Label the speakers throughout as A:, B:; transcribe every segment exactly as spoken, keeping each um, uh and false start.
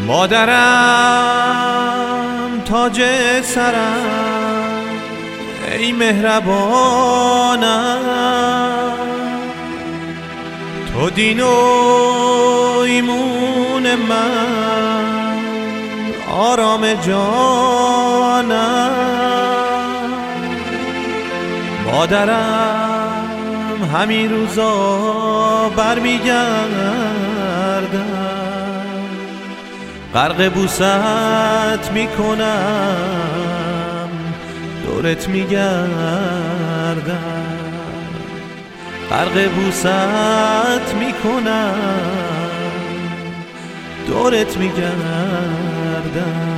A: مادرم تاج سرم ای مهربانم، تو دین و ایمون من، آرام جانم. مادرم همین روزا برمیگردم، غرق بوست میکنم، دورت میگردم، غرق بوست میکنم، دورت میگردم.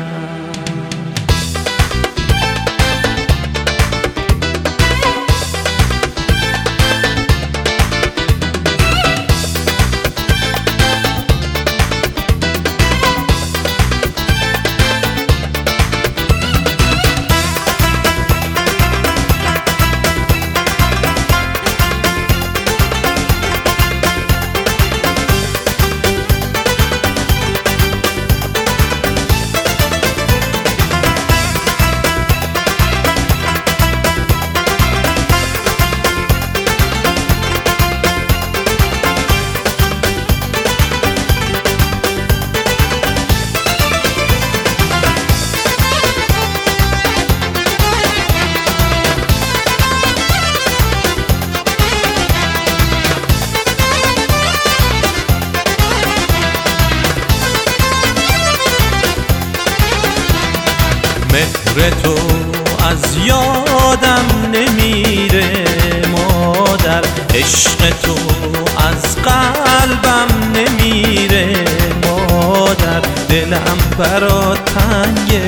A: مهر تو از یادم نمیره مادر، عشق تو از قلبم نمیره مادر. دلم برات تنگه،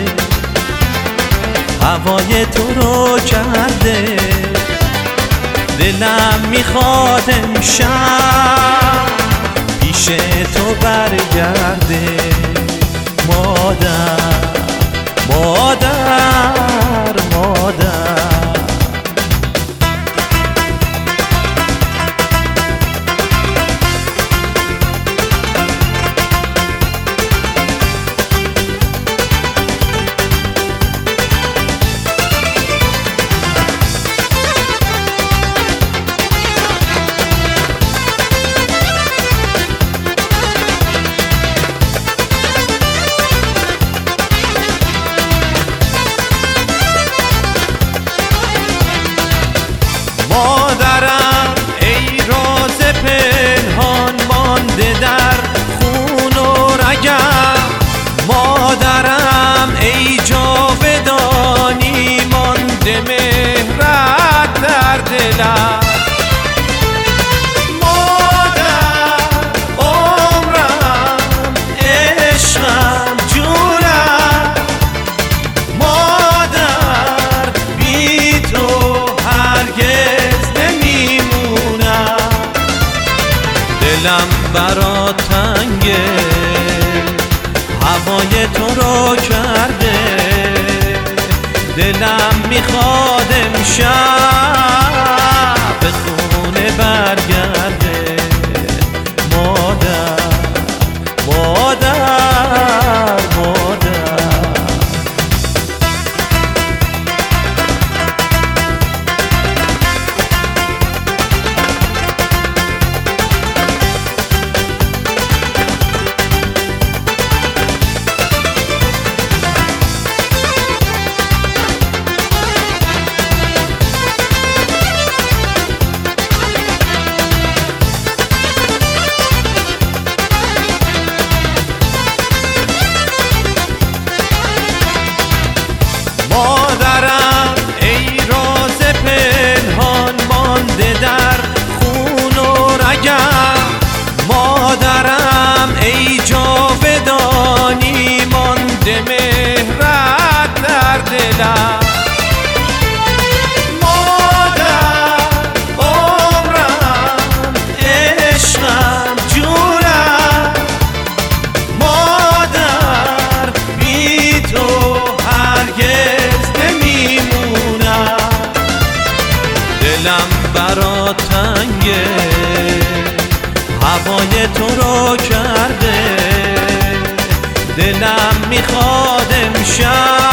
A: هوای تو رو کرده، دلم میخواد امشب پیش تو برگرده مادر، مادر، مادر. مادرم ای راز پنهان مانده در خون و رگم، مادرم ای جاودانی مانده مهرت در دلم. مادر عمرم، عشقم، جونم، مادر بی تو هرگز دلم برات تنگه، هوای تو رو کرده، دلم میخواد امشب به خونه برگرده مادر، مادر، مادر. مادرم ای راز پنهان مانده در خون و رگم، مادرم ای جاودانی مانده مهرت در دلم. مادر عمرم، عشقم، جونم، مادر بی تو هرگز دلم برات تنگه، هوای تو رو کرده، دلم میخواد امشب